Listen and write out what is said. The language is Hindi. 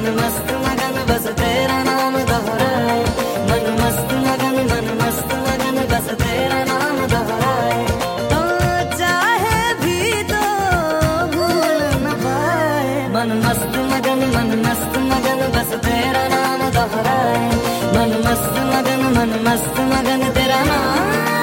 मन मस्त मगन बस तेरा नाम दोहराए। मन मस्त मगन बस तेरा नाम दोहराए। तो चाहे भी तो भूल न पाए। मन मस्त मगन बस तेरा नाम दोहराए। मन मस्त मगन तेरा नाम